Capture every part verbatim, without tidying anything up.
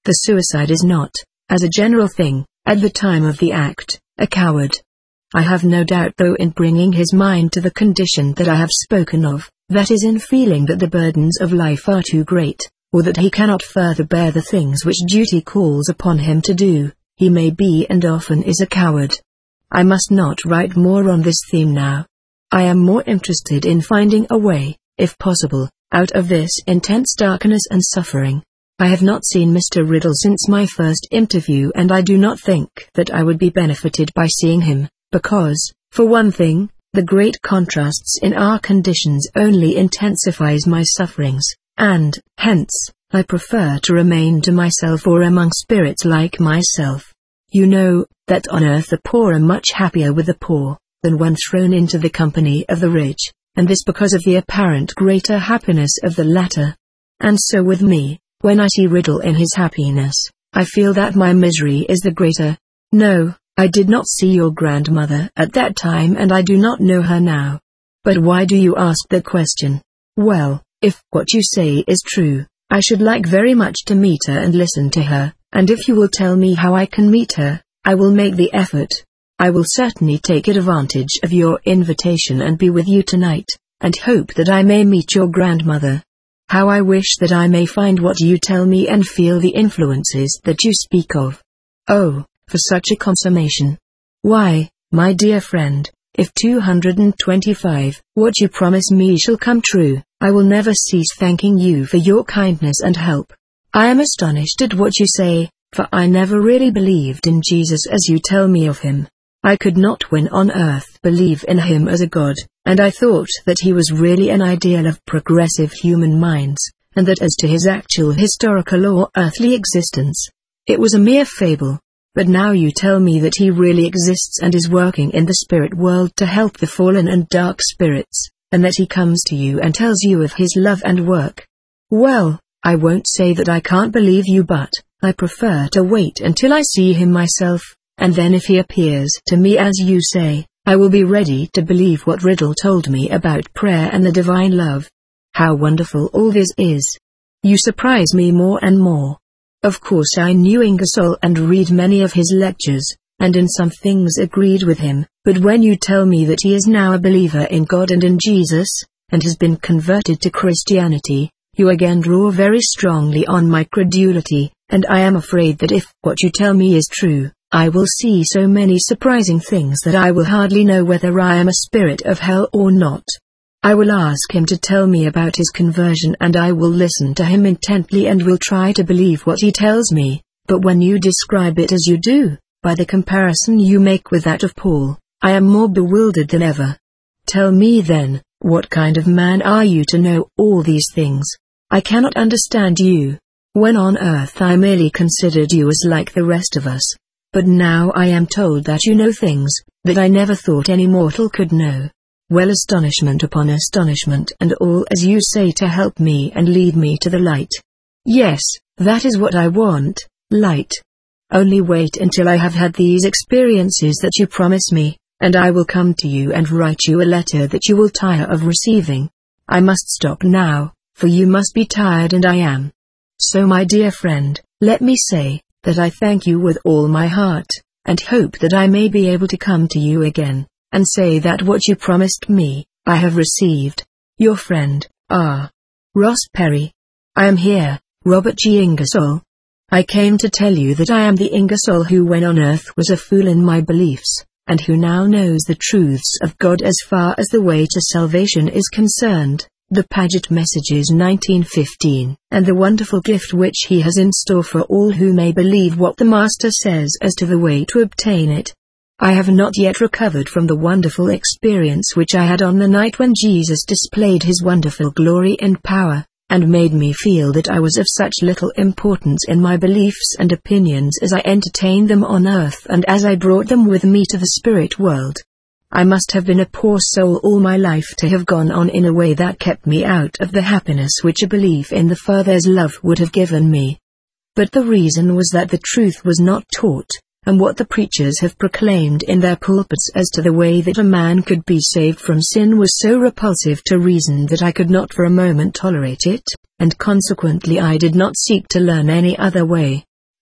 The suicide is not, as a general thing, at the time of the act, a coward. I have no doubt though in bringing his mind to the condition that I have spoken of, that is in feeling that the burdens of life are too great, or that he cannot further bear the things which duty calls upon him to do, he may be and often is a coward. I must not write more on this theme now. I am more interested in finding a way, if possible, out of this intense darkness and suffering. I have not seen Mister Riddle since my first interview, and I do not think that I would be benefited by seeing him, because, for one thing, the great contrasts in our conditions only intensifies my sufferings, and, hence, I prefer to remain to myself or among spirits like myself. You know, that on earth the poor are much happier with the poor, than when thrown into the company of the rich, and this because of the apparent greater happiness of the latter. And so with me, when I see Riddle in his happiness, I feel that my misery is the greater. No, I did not see your grandmother at that time and I do not know her now. But why do you ask that question? Well, if what you say is true, I should like very much to meet her and listen to her, and if you will tell me how I can meet her, I will make the effort. I will certainly take advantage of your invitation and be with you tonight, and hope that I may meet your grandmother. How I wish that I may find what you tell me and feel the influences that you speak of. Oh, for such a consummation. Why, my dear friend, if two hundred twenty-five, what you promise me shall come true, I will never cease thanking you for your kindness and help. I am astonished at what you say, for I never really believed in Jesus as you tell me of him. I could not when on earth believe in him as a God, and I thought that he was really an ideal of progressive human minds, and that as to his actual historical or earthly existence, it was a mere fable. But now you tell me that he really exists and is working in the spirit world to help the fallen and dark spirits, and that he comes to you and tells you of his love and work. Well, I won't say that I can't believe you, but I prefer to wait until I see him myself, and then if he appears to me as you say, I will be ready to believe what Riddle told me about prayer and the divine love. How wonderful all this is! You surprise me more and more. Of course I knew Ingersoll and read many of his lectures, and in some things agreed with him, but when you tell me that he is now a believer in God and in Jesus, and has been converted to Christianity, you again draw very strongly on my credulity, and I am afraid that if what you tell me is true, I will see so many surprising things that I will hardly know whether I am a spirit of hell or not. I will ask him to tell me about his conversion and I will listen to him intently and will try to believe what he tells me, but when you describe it as you do, by the comparison you make with that of Paul, I am more bewildered than ever. Tell me then, what kind of man are you to know all these things? I cannot understand you. When on earth I merely considered you as like the rest of us. But now I am told that you know things that I never thought any mortal could know. Well, astonishment upon astonishment, and all as you say to help me and lead me to the light. Yes, that is what I want, light. Only wait until I have had these experiences that you promise me, and I will come to you and write you a letter that you will tire of receiving. I must stop now, for you must be tired and I am. So my dear friend, let me say, that I thank you with all my heart, and hope that I may be able to come to you again, and say that what you promised me, I have received. Your friend, R. Ross Perry. I am here, Robert G. Ingersoll. I came to tell you that I am the Ingersoll who when on earth was a fool in my beliefs, and who now knows the truths of God as far as the way to salvation is concerned. The Paget Messages nineteen fifteen, and the wonderful gift which he has in store for all who may believe what the Master says as to the way to obtain it. I have not yet recovered from the wonderful experience which I had on the night when Jesus displayed his wonderful glory and power, and made me feel that I was of such little importance in my beliefs and opinions as I entertained them on earth and as I brought them with me to the spirit world. I must have been a poor soul all my life to have gone on in a way that kept me out of the happiness which a belief in the Father's love would have given me. But the reason was that the truth was not taught, and what the preachers have proclaimed in their pulpits as to the way that a man could be saved from sin was so repulsive to reason that I could not for a moment tolerate it, and consequently I did not seek to learn any other way.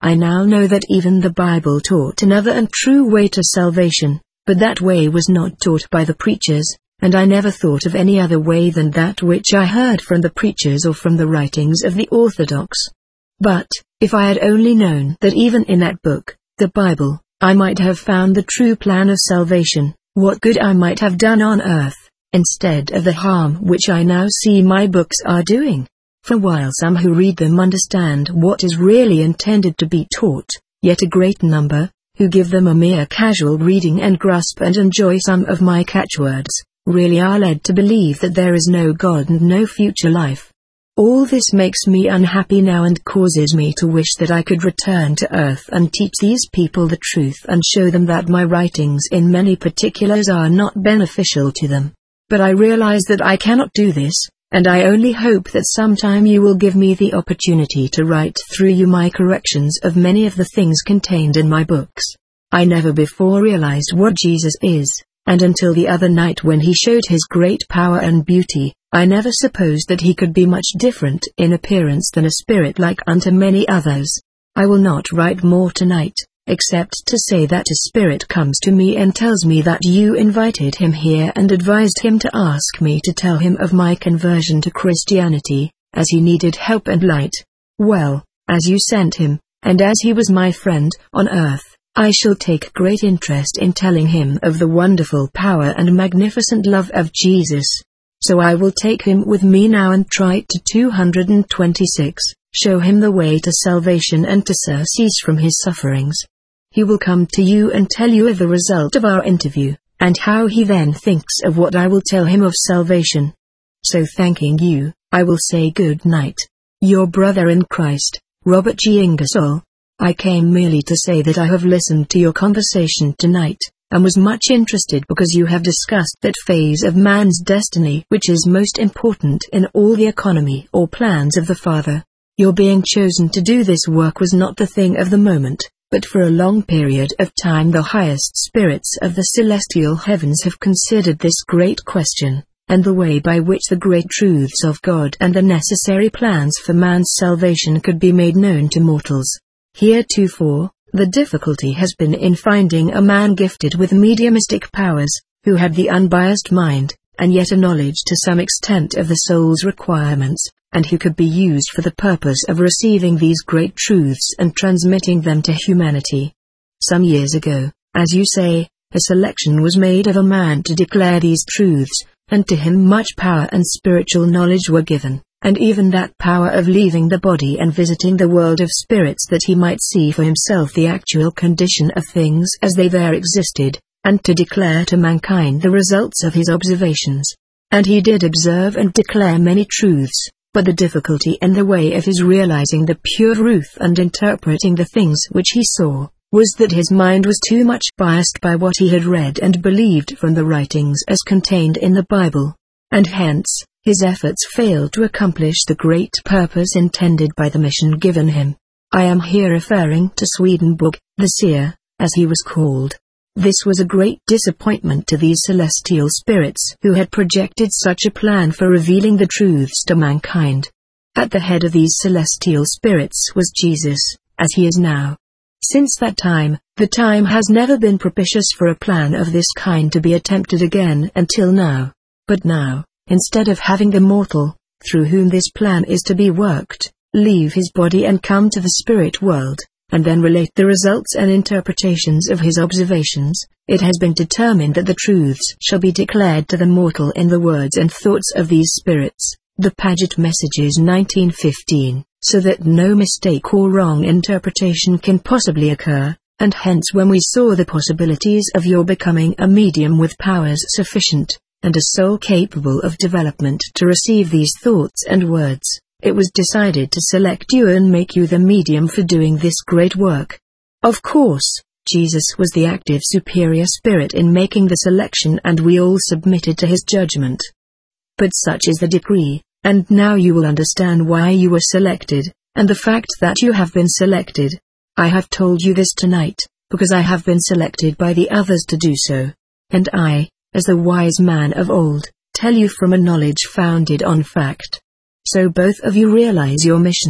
I now know that even the Bible taught another and true way to salvation, but that way was not taught by the preachers, and I never thought of any other way than that which I heard from the preachers or from the writings of the Orthodox. But, if I had only known that even in that book, the Bible, I might have found the true plan of salvation, what good I might have done on earth, instead of the harm which I now see my books are doing. For while some who read them understand what is really intended to be taught, yet a great number, who give them a mere casual reading and grasp and enjoy some of my catchwords, really are led to believe that there is no God and no future life. All this makes me unhappy now and causes me to wish that I could return to earth and teach these people the truth and show them that my writings in many particulars are not beneficial to them. But I realize that I cannot do this, and I only hope that sometime you will give me the opportunity to write through you my corrections of many of the things contained in my books. I never before realized what Jesus is, and until the other night when he showed his great power and beauty, I never supposed that he could be much different in appearance than a spirit like unto many others. I will not write more tonight, except to say that a spirit comes to me and tells me that you invited him here and advised him to ask me to tell him of my conversion to Christianity, as he needed help and light. Well, as you sent him, and as he was my friend on earth, I shall take great interest in telling him of the wonderful power and magnificent love of Jesus. So I will take him with me now and try to two hundred twenty-six, show him the way to salvation and to surcease from his sufferings. He will come to you and tell you of the result of our interview, and how he then thinks of what I will tell him of salvation. So thanking you, I will say good night. Your brother in Christ, Robert G. Ingersoll. I came merely to say that I have listened to your conversation tonight, and was much interested because you have discussed that phase of man's destiny which is most important in all the economy or plans of the Father. Your being chosen to do this work was not the thing of the moment, but for a long period of time the highest spirits of the celestial heavens have considered this great question, and the way by which the great truths of God and the necessary plans for man's salvation could be made known to mortals. Heretofore, the difficulty has been in finding a man gifted with mediumistic powers, who had the unbiased mind, and yet a knowledge to some extent of the soul's requirements, and who could be used for the purpose of receiving these great truths and transmitting them to humanity. Some years ago, as you say, a selection was made of a man to declare these truths, and to him much power and spiritual knowledge were given, and even that power of leaving the body and visiting the world of spirits that he might see for himself the actual condition of things as they there existed, and to declare to mankind the results of his observations. And he did observe and declare many truths, but the difficulty in the way of his realizing the pure truth and interpreting the things which he saw, was that his mind was too much biased by what he had read and believed from the writings as contained in the Bible, and hence, his efforts failed to accomplish the great purpose intended by the mission given him. I am here referring to Swedenborg, the seer, as he was called. This was a great disappointment to these celestial spirits who had projected such a plan for revealing the truths to mankind. At the head of these celestial spirits was Jesus, as he is now. Since that time, the time has never been propitious for a plan of this kind to be attempted again until now. But now, instead of having the mortal, through whom this plan is to be worked, leave his body and come to the spirit world, and then relate the results and interpretations of his observations, it has been determined that the truths shall be declared to the mortal in the words and thoughts of these spirits, the Paget Messages nineteen fifteen, so that no mistake or wrong interpretation can possibly occur, and hence when we saw the possibilities of your becoming a medium with powers sufficient, and a soul capable of development to receive these thoughts and words, it was decided to select you and make you the medium for doing this great work. Of course, Jesus was the active superior spirit in making the selection and we all submitted to his judgment. But such is the decree, and now you will understand why you were selected, and the fact that you have been selected. I have told you this tonight, because I have been selected by the others to do so. And I, as the wise man of old, tell you from a knowledge founded on fact. So both of you realize your missions,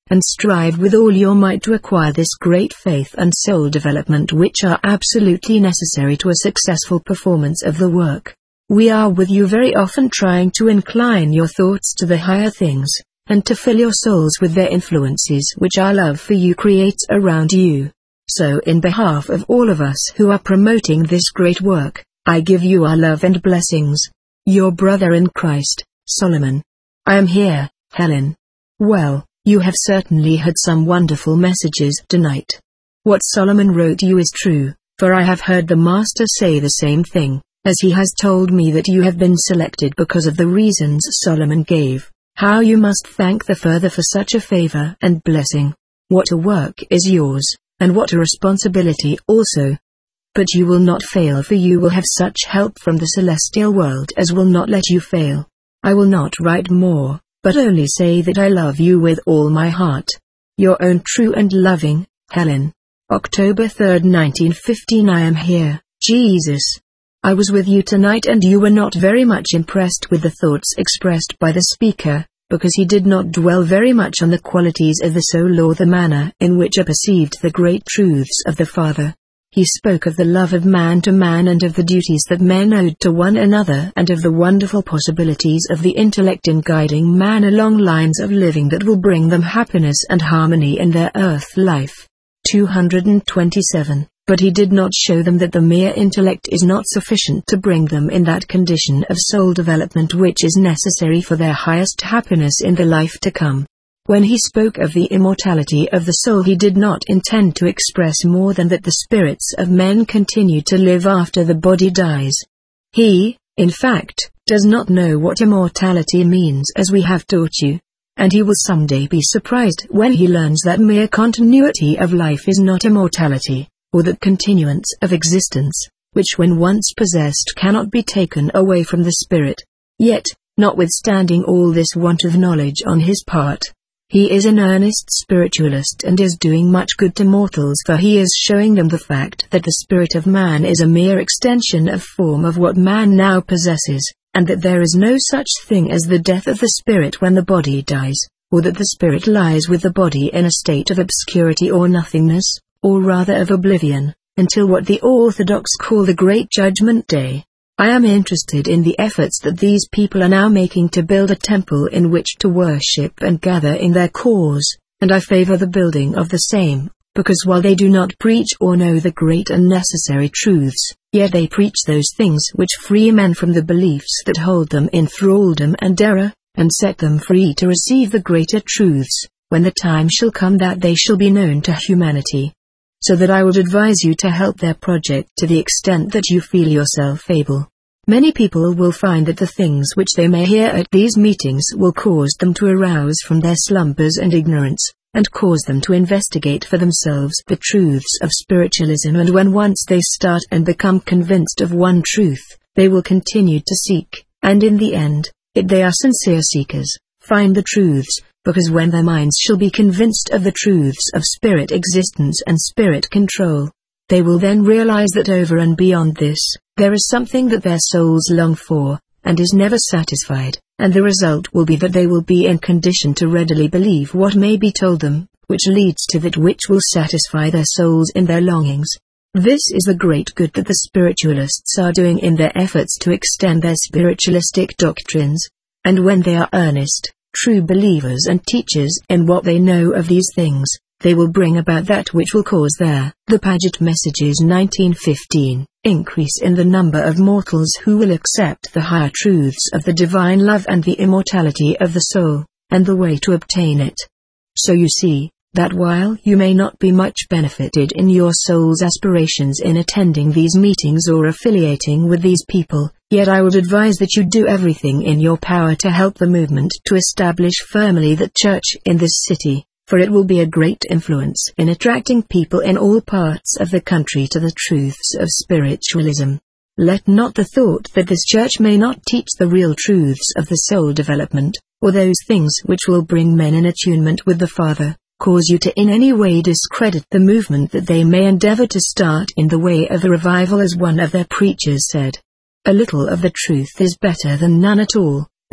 and strive with all your might to acquire this great faith and soul development which are absolutely necessary to a successful performance of the work. We are with you very often trying to incline your thoughts to the higher things, and to fill your souls with their influences which our love for you creates around you. So in behalf of all of us who are promoting this great work, I give you our love and blessings. Your brother in Christ, Solomon. I am here, Helen. Well, you have certainly heard some wonderful messages tonight. What Solomon wrote you is true, for I have heard the Master say the same thing, as he has told me that you have been selected because of the reasons Solomon gave. How you must thank the Father for such a favor and blessing. What a work is yours, and what a responsibility also. But you will not fail, for you will have such help from the celestial world as will not let you fail. I will not write more, but only say that I love you with all my heart. Your own true and loving, Helen. October third nineteen fifteen. I am here, Jesus. I was with you tonight and you were not very much impressed with the thoughts expressed by the speaker, because he did not dwell very much on the qualities of the soul or the manner in which I perceived the great truths of the Father. He spoke of the love of man to man and of the duties that men owed to one another and of the wonderful possibilities of the intellect in guiding man along lines of living that will bring them happiness and harmony in their earth life. two hundred twenty-seven. But he did not show them that the mere intellect is not sufficient to bring them in that condition of soul development which is necessary for their highest happiness in the life to come. When he spoke of the immortality of the soul, he did not intend to express more than that the spirits of men continue to live after the body dies. He, in fact, does not know what immortality means, as we have taught you, and he will someday be surprised when he learns that mere continuity of life is not immortality, or that continuance of existence, which when once possessed cannot be taken away from the spirit. Yet, notwithstanding all this want of knowledge on his part, he is an earnest spiritualist and is doing much good to mortals, for he is showing them the fact that the spirit of man is a mere extension of form of what man now possesses, and that there is no such thing as the death of the spirit when the body dies, or that the spirit lies with the body in a state of obscurity or nothingness, or rather of oblivion, until what the orthodox call the Great Judgment Day. I am interested in the efforts that these people are now making to build a temple in which to worship and gather in their cause, and I favor the building of the same, because while they do not preach or know the great and necessary truths, yet they preach those things which free men from the beliefs that hold them in thraldom and error, and set them free to receive the greater truths, when the time shall come that they shall be known to humanity. So that I would advise you to help their project to the extent that you feel yourself able. Many people will find that the things which they may hear at these meetings will cause them to arouse from their slumbers and ignorance, and cause them to investigate for themselves the truths of spiritualism, and when once they start and become convinced of one truth, they will continue to seek, and in the end, if they are sincere seekers, find the truths, because when their minds shall be convinced of the truths of spirit existence and spirit control, they will then realize that over and beyond this, there is something that their souls long for, and is never satisfied, and the result will be that they will be in condition to readily believe what may be told them, which leads to that which will satisfy their souls in their longings. This is the great good that the spiritualists are doing in their efforts to extend their spiritualistic doctrines, and when they are earnest, true believers and teachers in what they know of these things, they will bring about that which will cause their, the Paget Messages nineteen fifteen, increase in the number of mortals who will accept the higher truths of the divine love and the immortality of the soul, and the way to obtain it. So you see, that while you may not be much benefited in your soul's aspirations in attending these meetings or affiliating with these people, yet I would advise that you do everything in your power to help the movement to establish firmly the church in this city, for it will be a great influence in attracting people in all parts of the country to the truths of spiritualism. Let not the thought that this church may not teach the real truths of the soul development, or those things which will bring men in attunement with the Father, cause you to in any way discredit the movement that they may endeavor to start in the way of a revival, as one of their preachers said. A little of the truth is better than none at all,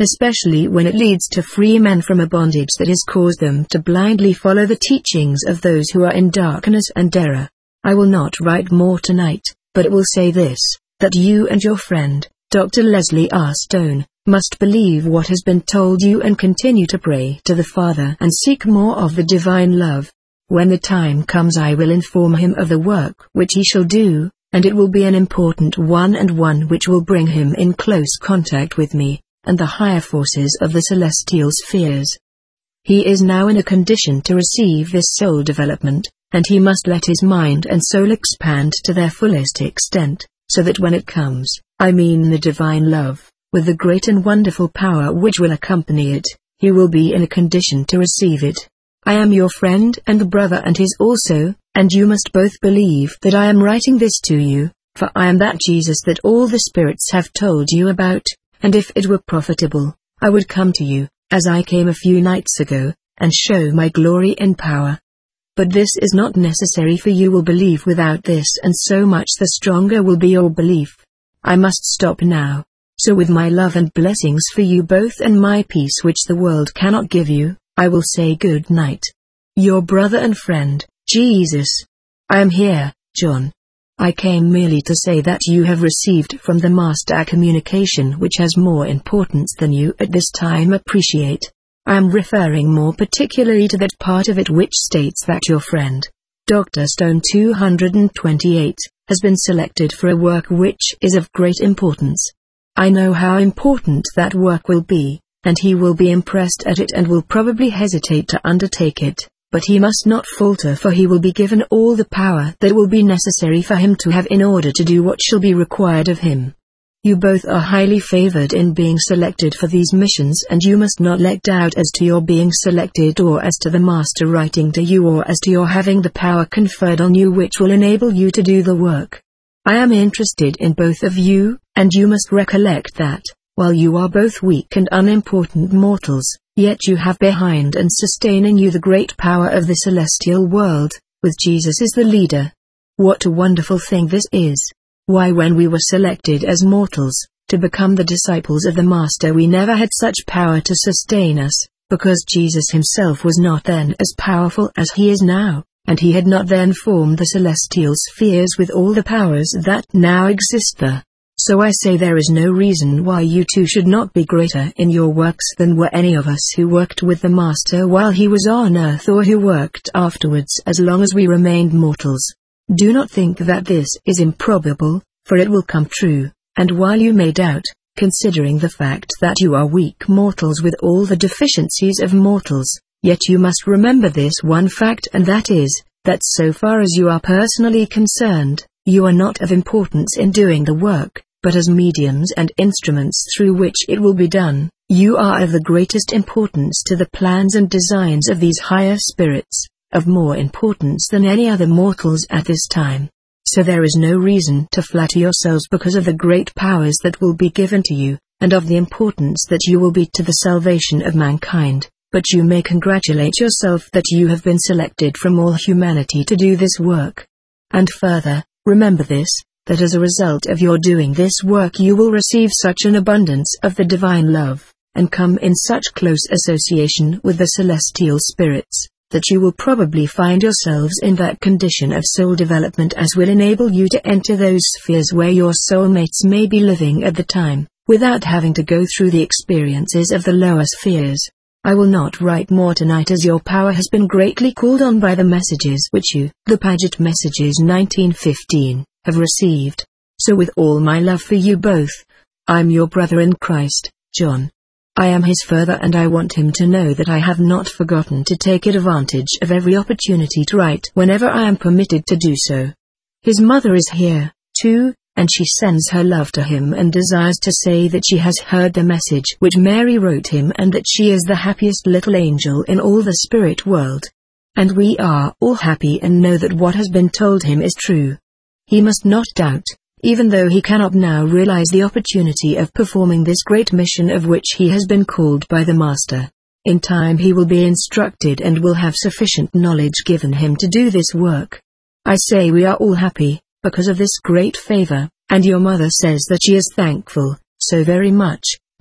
especially when it leads to free men from a bondage that has caused them to blindly follow the teachings of those who are in darkness and error. I will not write more tonight, but it will say this, that you and your friend, Doctor Leslie R. Stone, must believe what has been told you and continue to pray to the Father and seek more of the divine love. When the time comes I will inform him of the work which he shall do, and it will be an important one and one which will bring him in close contact with me, and the higher forces of the celestial spheres. He is now in a condition to receive this soul development, and he must let his mind and soul expand to their fullest extent, so that when it comes, I mean the divine love, with the great and wonderful power which will accompany it, he will be in a condition to receive it. I am your friend and brother and his also, and you must both believe that I am writing this to you, for I am that Jesus that all the spirits have told you about, and if it were profitable, I would come to you, as I came a few nights ago, and show my glory and power. But this is not necessary, for you will believe without this, and so much the stronger will be your belief. I must stop now. So with my love and blessings for you both and my peace which the world cannot give you, I will say good night. Your brother and friend, Jesus. I am here, John. I came merely to say that you have received from the Master a communication which has more importance than you at this time appreciate. I am referring more particularly to that part of it which states that your friend, Doctor Stone two hundred twenty-eight, has been selected for a work which is of great importance. I know how important that work will be, and he will be impressed at it and will probably hesitate to undertake it, but he must not falter, for he will be given all the power that will be necessary for him to have in order to do what shall be required of him. You both are highly favored in being selected for these missions, and you must not let doubt as to your being selected, or as to the Master writing to you, or as to your having the power conferred on you which will enable you to do the work. I am interested in both of you, and you must recollect that, while you are both weak and unimportant mortals, yet you have behind and sustaining you the great power of the celestial world, with Jesus as the leader. What a wonderful thing this is! Why, when we were selected as mortals, to become the disciples of the Master, we never had such power to sustain us, because Jesus himself was not then as powerful as he is now, and he had not then formed the celestial spheres with all the powers that now exist there. So I say there is no reason why you two should not be greater in your works than were any of us who worked with the Master while he was on earth, or who worked afterwards, as long as we remained mortals. Do not think that this is improbable, for it will come true, and while you may doubt, considering the fact that you are weak mortals with all the deficiencies of mortals, yet you must remember this one fact, and that is, that so far as you are personally concerned, you are not of importance in doing the work, but as mediums and instruments through which it will be done, you are of the greatest importance to the plans and designs of these higher spirits, of more importance than any other mortals at this time. So there is no reason to flatter yourselves because of the great powers that will be given to you, and of the importance that you will be to the salvation of mankind, but you may congratulate yourself that you have been selected from all humanity to do this work. And further, remember this, that as a result of your doing this work you will receive such an abundance of the divine love, and come in such close association with the celestial spirits, that you will probably find yourselves in that condition of soul development as will enable you to enter those spheres where your soulmates may be living at the time, without having to go through the experiences of the lower spheres. I will not write more tonight, as your power has been greatly called on by the messages which you, the Paget Messages nineteen fifteen, have received. So with all my love for you both, I'm your brother in Christ, John. I am his further, and I want him to know that I have not forgotten to take advantage of every opportunity to write whenever I am permitted to do so. His mother is here, too, and she sends her love to him and desires to say that she has heard the message which Mary wrote him, and that she is the happiest little angel in all the spirit world. And we are all happy and know that what has been told him is true. He must not doubt, even though he cannot now realize the opportunity of performing this great mission of which he has been called by the Master. In time he will be instructed and will have sufficient knowledge given him to do this work. I say we are all happy, because of this great favor, and your mother says that she is thankful, so very much,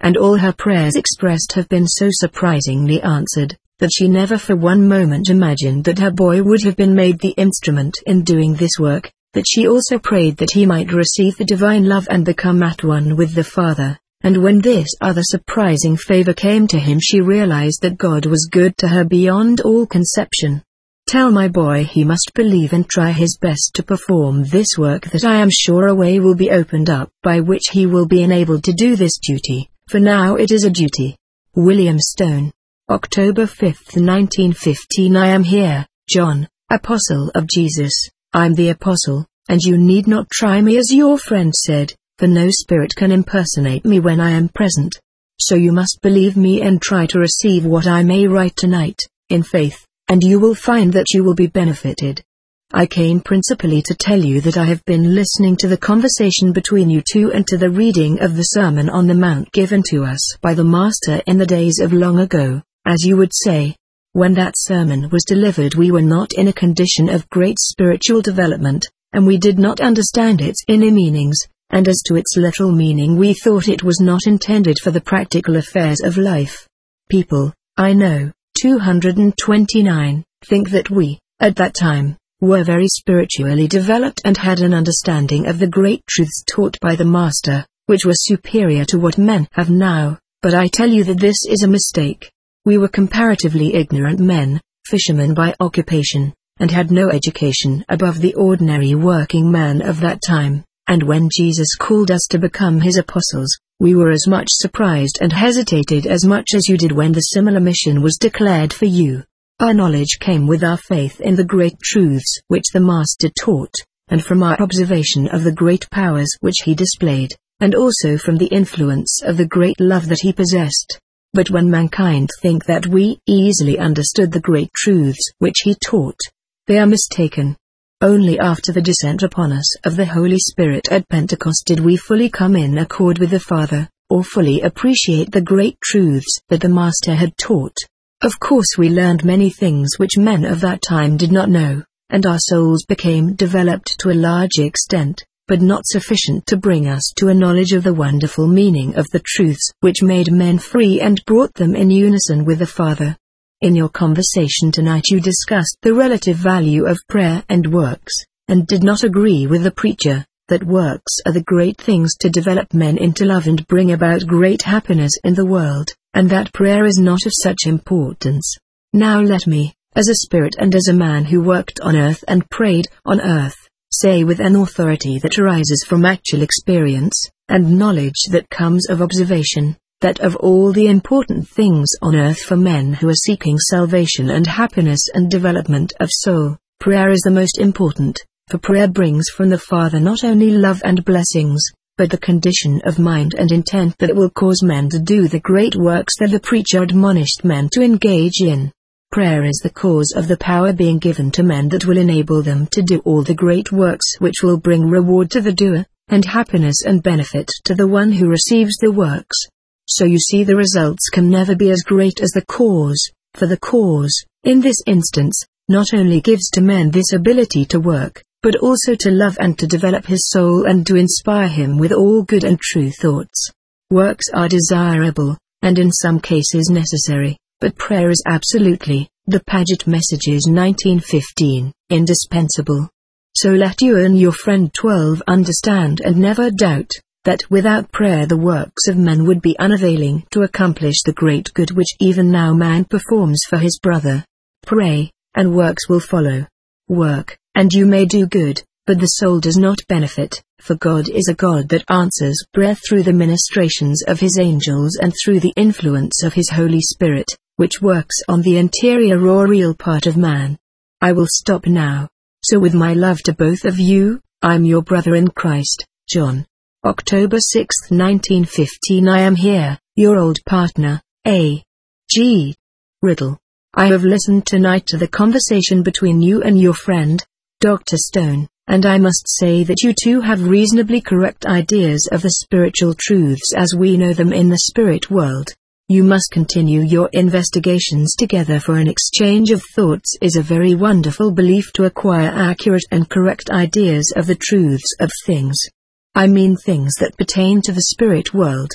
and all her prayers expressed have been so surprisingly answered, that she never for one moment imagined that her boy would have been made the instrument in doing this work, that she also prayed that he might receive the divine love and become at one with the Father. And when this other surprising favor came to him, she realized that God was good to her beyond all conception. Tell my boy he must believe and try his best to perform this work, that I am sure a way will be opened up by which he will be enabled to do this duty, for now it is a duty. William Stone. October fifth nineteen fifteen. I am here, John, Apostle of Jesus. I'm the Apostle, and you need not try me as your friend said, for no spirit can impersonate me when I am present. So you must believe me and try to receive what I may write tonight, in faith, and you will find that you will be benefited. I came principally to tell you that I have been listening to the conversation between you two and to the reading of the Sermon on the Mount given to us by the Master in the days of long ago, as you would say. When that sermon was delivered, we were not in a condition of great spiritual development, and we did not understand its inner meanings, and as to its literal meaning we thought it was not intended for the practical affairs of life. People, I know, two hundred twenty-nine, think that we, at that time, were very spiritually developed and had an understanding of the great truths taught by the Master, which were superior to what men have now, but I tell you that this is a mistake. We were comparatively ignorant men, fishermen by occupation, and had no education above the ordinary working man of that time, and when Jesus called us to become his apostles, we were as much surprised and hesitated as much as you did when the similar mission was declared for you. Our knowledge came with our faith in the great truths which the Master taught, and from our observation of the great powers which he displayed, and also from the influence of the great love that he possessed. But when mankind think that we easily understood the great truths which he taught, they are mistaken. Only after the descent upon us of the Holy Spirit at Pentecost did we fully come in accord with the Father, or fully appreciate the great truths that the Master had taught. Of course we learned many things which men of that time did not know, and our souls became developed to a large extent, but not sufficient to bring us to a knowledge of the wonderful meaning of the truths which made men free and brought them in unison with the Father. In your conversation tonight you discussed the relative value of prayer and works, and did not agree with the preacher, that works are the great things to develop men into love and bring about great happiness in the world, and that prayer is not of such importance. Now let me, as a spirit and as a man who worked on earth and prayed on earth, say with an authority that arises from actual experience, and knowledge that comes of observation, that of all the important things on earth for men who are seeking salvation and happiness and development of soul, prayer is the most important, for prayer brings from the Father not only love and blessings, but the condition of mind and intent that will cause men to do the great works that the preacher admonished men to engage in. Prayer is the cause of the power being given to men that will enable them to do all the great works which will bring reward to the doer, and happiness and benefit to the one who receives the works. So you see the results can never be as great as the cause, for the cause, in this instance, not only gives to men this ability to work, but also to love and to develop his soul and to inspire him with all good and true thoughts. Works are desirable, and in some cases necessary, but prayer is absolutely, the Paget Messages nineteen fifteen, indispensable. So let you and your friend twelve understand and never doubt, that without prayer the works of men would be unavailing to accomplish the great good which even now man performs for his brother. Pray, and works will follow. Work, and you may do good, but the soul does not benefit, for God is a God that answers prayer through the ministrations of his angels and through the influence of his Holy Spirit, which works on the interior or real part of man. I will stop now. So with my love to both of you, I'm your brother in Christ, John. October sixth nineteen fifteen. I am here, your old partner, A. G. Riddle. I have listened tonight to the conversation between you and your friend, Doctor Stone, and I must say that you two have reasonably correct ideas of the spiritual truths as we know them in the spirit world. You must continue your investigations together, for an exchange of thoughts is a very wonderful belief to acquire accurate and correct ideas of the truths of things. I mean things that pertain to the spirit world.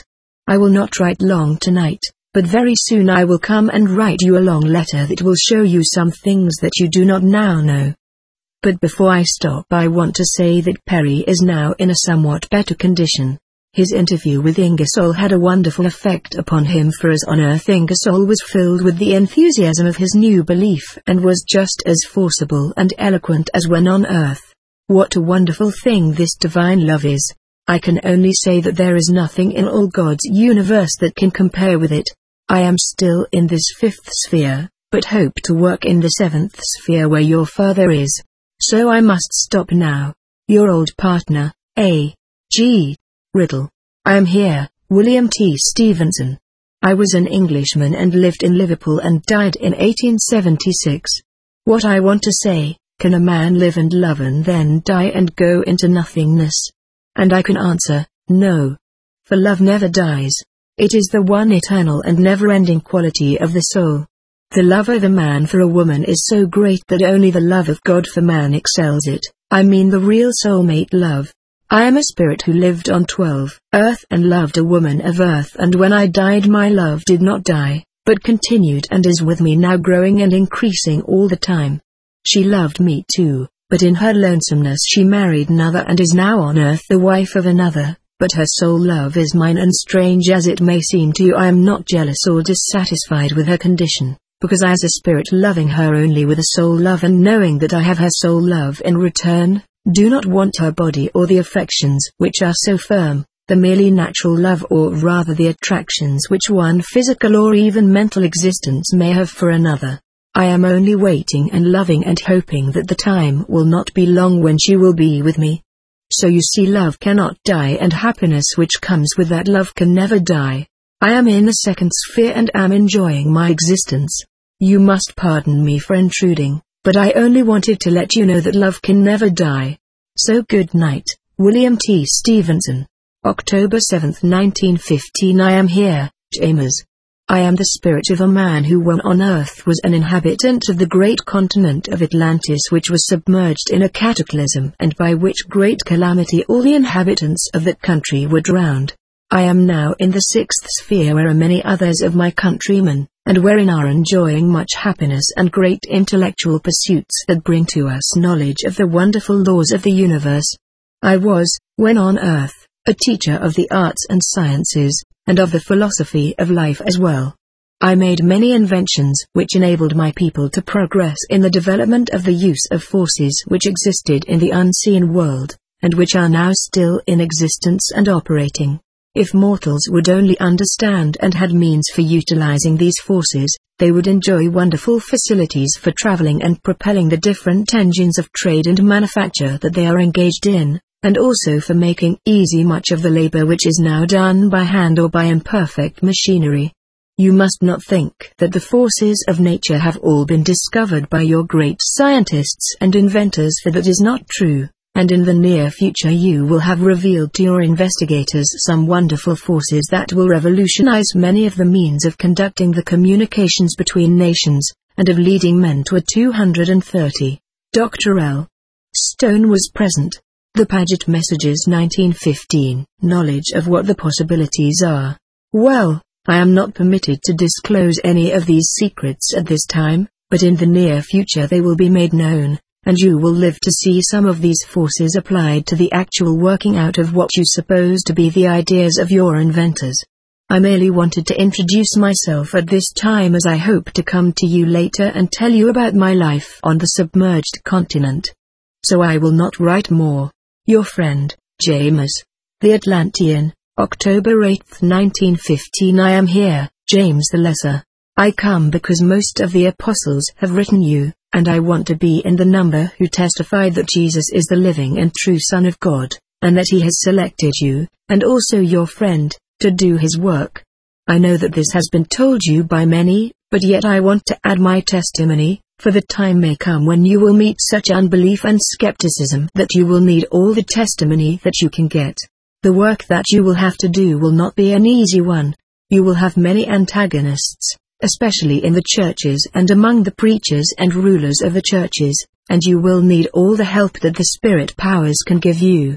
I will not write long tonight, but very soon I will come and write you a long letter that will show you some things that you do not now know. But before I stop, I want to say that Perry is now in a somewhat better condition. His interview with Ingersoll had a wonderful effect upon him, for as on earth Ingersoll was filled with the enthusiasm of his new belief and was just as forcible and eloquent as when on earth. What a wonderful thing this divine love is! I can only say that there is nothing in all God's universe that can compare with it. I am still in this fifth sphere, but hope to work in the seventh sphere where your Father is. So I must stop now. Your old partner, A. G. Riddle. I am here, William T. Stevenson. I was an Englishman and lived in Liverpool and died in eighteen seventy-six. What I want to say, can a man live and love and then die and go into nothingness? And I can answer, no. For love never dies. It is the one eternal and never-ending quality of the soul. The love of a man for a woman is so great that only the love of God for man excels it. I mean the real soulmate love. I am a spirit who lived on twelve earth and loved a woman of earth, and when I died my love did not die, but continued and is with me now, growing and increasing all the time. She loved me too, but in her lonesomeness she married another and is now on earth the wife of another, but her soul love is mine, and strange as it may seem to you, I am not jealous or dissatisfied with her condition, because as a spirit loving her only with a soul love and knowing that I have her soul love in return, do not want her body or the affections which are so firm, the merely natural love, or rather the attractions which one physical or even mental existence may have for another. I am only waiting and loving and hoping that the time will not be long when she will be with me. So you see, love cannot die, and happiness which comes with that love can never die. I am in the second sphere and am enjoying my existence. You must pardon me for intruding, but I only wanted to let you know that love can never die. So good night, William T. Stevenson. October seventh nineteen fifteen. I am here, James. I am the spirit of a man who when on earth was an inhabitant of the great continent of Atlantis, which was submerged in a cataclysm, and by which great calamity all the inhabitants of that country were drowned. I am now in the sixth sphere, where are many others of my countrymen, and wherein are enjoying much happiness and great intellectual pursuits that bring to us knowledge of the wonderful laws of the universe. I was, when on earth, a teacher of the arts and sciences, and of the philosophy of life as well. I made many inventions which enabled my people to progress in the development of the use of forces which existed in the unseen world, and which are now still in existence and operating. If mortals would only understand and had means for utilizing these forces, they would enjoy wonderful facilities for traveling and propelling the different engines of trade and manufacture that they are engaged in, and also for making easy much of the labor which is now done by hand or by imperfect machinery. You must not think that the forces of nature have all been discovered by your great scientists and inventors, for that is not true. And in the near future you will have revealed to your investigators some wonderful forces that will revolutionize many of the means of conducting the communications between nations, and of leading men to a two hundred thirty. Doctor L. Stone was present. The Paget Messages nineteen fifteen, knowledge of what the possibilities are. Well, I am not permitted to disclose any of these secrets at this time, but in the near future they will be made known, and you will live to see some of these forces applied to the actual working out of what you suppose to be the ideas of your inventors. I merely wanted to introduce myself at this time, as I hope to come to you later and tell you about my life on the submerged continent. So I will not write more. Your friend, James. The Atlantean, October eighth nineteen fifteen. I am here, James the Lesser. I come because most of the apostles have written you, and I want to be in the number who testify that Jesus is the living and true Son of God, and that he has selected you, and also your friend, to do his work. I know that this has been told you by many, but yet I want to add my testimony, for the time may come when you will meet such unbelief and skepticism that you will need all the testimony that you can get. The work that you will have to do will not be an easy one. You will have many antagonists, especially in the churches and among the preachers and rulers of the churches, and you will need all the help that the spirit powers can give you.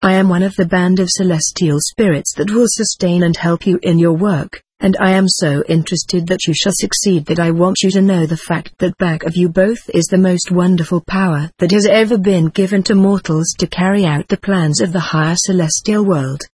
I am one of the band of celestial spirits that will sustain and help you in your work, and I am so interested that you shall succeed that I want you to know the fact that back of you both is the most wonderful power that has ever been given to mortals to carry out the plans of the higher celestial world.